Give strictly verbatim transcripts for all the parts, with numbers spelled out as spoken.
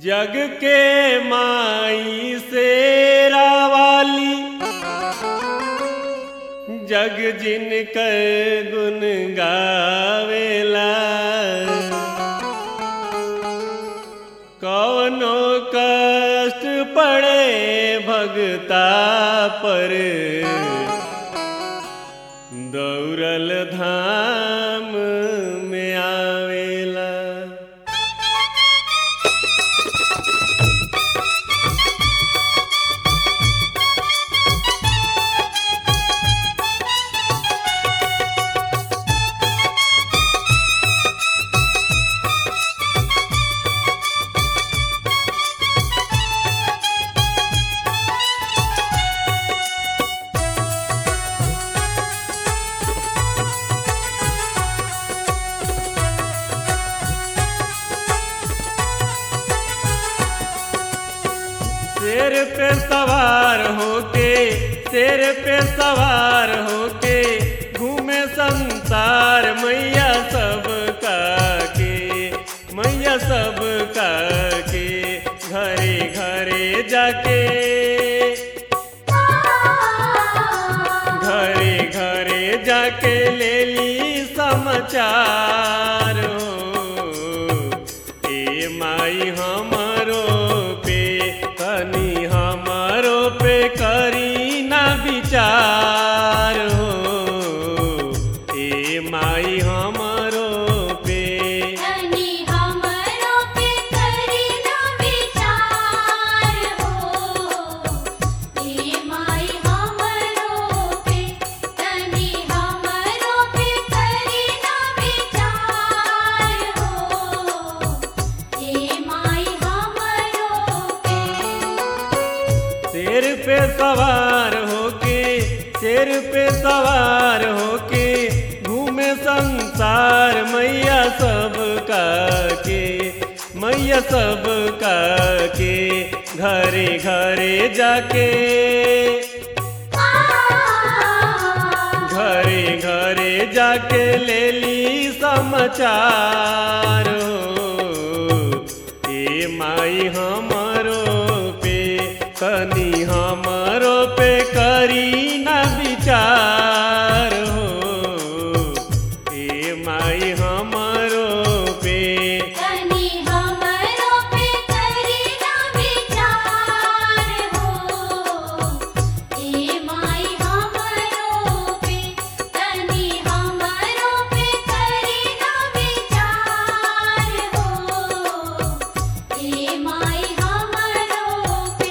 जग के माई शेरा वाली जग जिनकर गुण गावेला कौनो कष्ट पड़े भगता पर दौड़ल धाम में आवेला। शेर पे सवार होके शेर पे सवार होके घूमे संसार मैया सब का के मैया सब का के घरे घरे जाके घरे घरे जाके ले ली समाचार हो ए माई हमारो तनी हमारो पे करी ना विचार हो ए माई हमारो पे तनी हमारो पे करी ना विचार हो ए माई हमारो पे तनी हमारो पे करी ना विचार हो ए माई हमारो पे। शेर पे सवार होके शेर पे सवार होके घूमे संसार मैया सब का के मैया सब का के घरे घरे जाके घरे घरे जाके ले ली समाचार हो ए माई हमारो पे तनी हमारो पे करी ना विचार हो ए माई हमारो पे तनी हमारो पे करी ना विचार हो ए माई हमारो पे तनी हमारो पे करी ना विचार हो ए माई हमारो पे।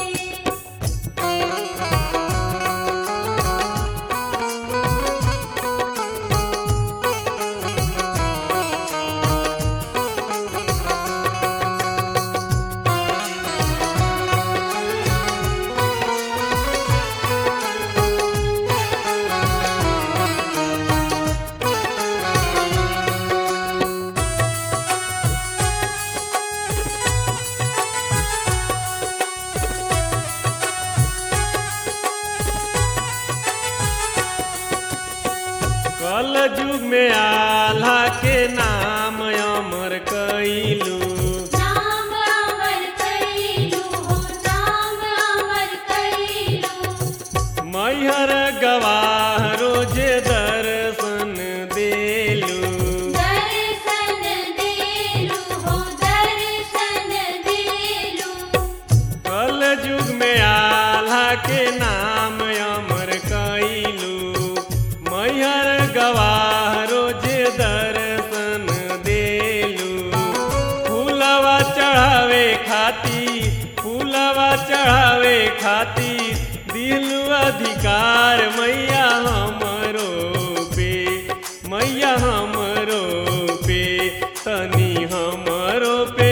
कल युग में आल्हा के नाम अमर कइलू नाम अमर कइलू हो नाम अमर कइलू मैहर गवाह रोजे दर्शन देलू दर्शन देलू हो दर्शन देलू कल युग में आल्हा के नाम अमर कइलू मैहर गवाह रोजे दर्शन देलू फूलवा चढ़ावे खाती फूलवा चढ़ावे खाती दिलू अधिकार मैया हमरो पे मैया हमरो पे तनी हमरो पे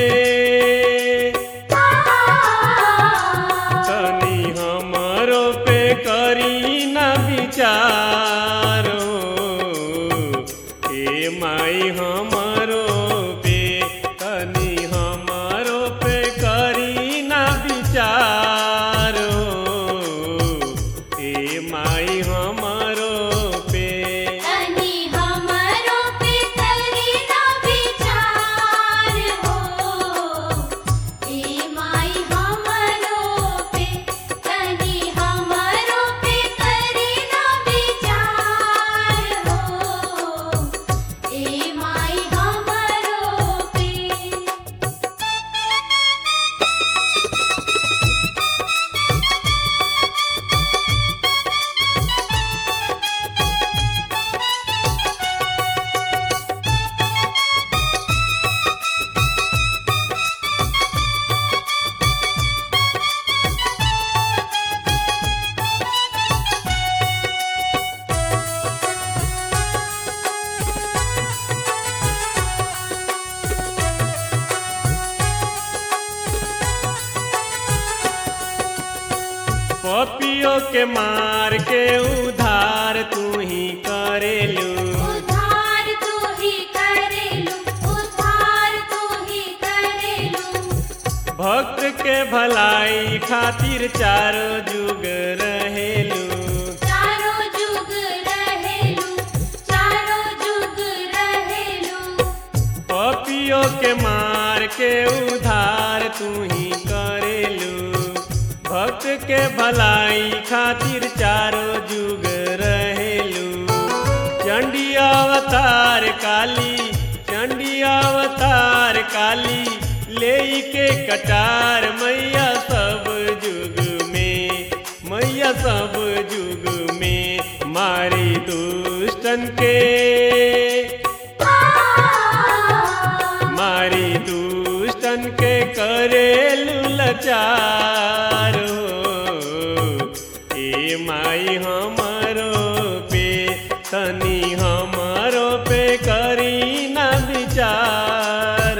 तनी हमरो पे करी ना विचार हो ए माई हमारो पे तनी हमारो पे करी ना विचार हो ए माई हमारो पे तनी हमारो पे करी ना विचार हो पपियों के मार के उधार तू ही करेलू उधार तू ही करेलू उधार तू ही करेलू भक्त के भलाई खातिर चारों जुग रहेलू चारों जुग रहेलू चारों जुग रहेलू पपियों के मार के उधार तू ही करेलू भक्त के भलाई खातिर चारों जुग रहेलू चंडी अवतार काली चंडी अवतार काली ले के कटार मैया सब जुग में मैया सब जुग में मारी दुष्टन के मारी दुष्टन के करेलू लाचार ए माई हमरो पे तनी हमरो पे करी ना विचार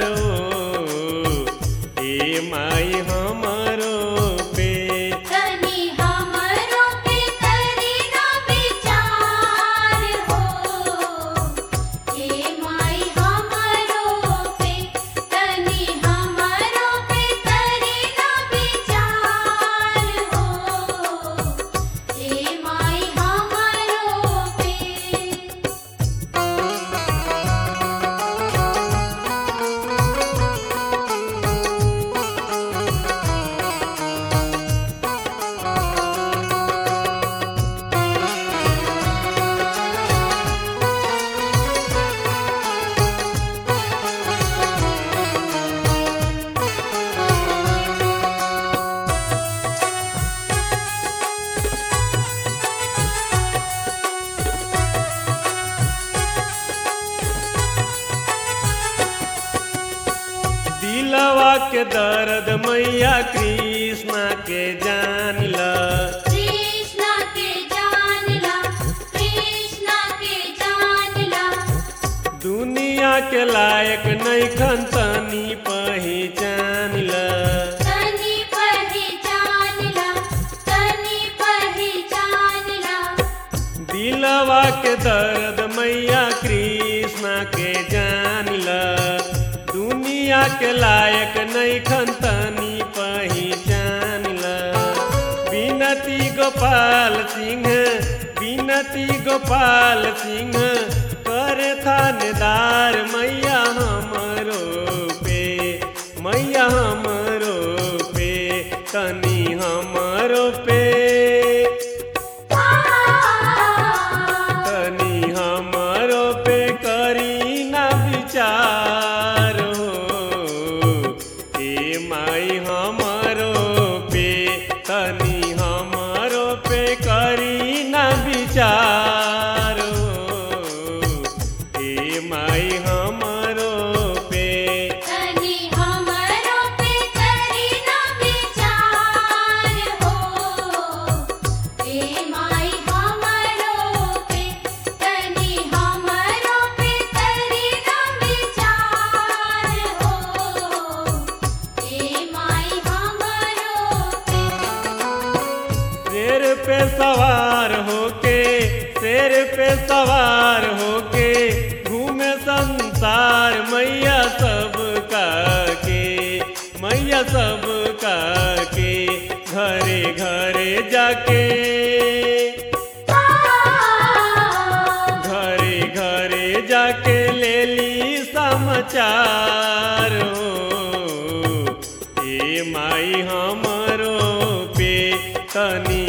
ए माई हमरो पे तनी हमरो पे करी ना विचार हो हे माई हमरो पे तनी हमरो पे करी ना विचार हो हे माई हमरो पे दिलवा के दर्द मैया कृष्णा के जान ल कृष्णा के जानला कृष्णा के जानला दुनिया के लायक नैखन तनी पहचान ल तनी पहचानला तनी पहचानला दिलवा के दर्द मैया कृष्णा के जान ल दुनिया के लायक नैखन तनी पहचान ल बिनती गोपाल सिंह बिनती गोपाल सिंह करे थानेदार मैया हमरो पे मैया हमरो पे तनी हमरो पे तनी हमरो पे करी ना विचार ए माई हमरो पे तनी हमरो पे करी ना विचार ए माई हमरो पे तनी हमरो पे करी ना विचार हो हे माई हमरो पे तनी हमरो पे करी ना विचार हो हे माई हमरो पे शेर पे सवार होके शेर पे सवार होके घूमे संसार मैया सब का के मैया सब का के घरे घरे जाके घरे घरे जाके ले ली समाचार ए माई हमरो पे तनी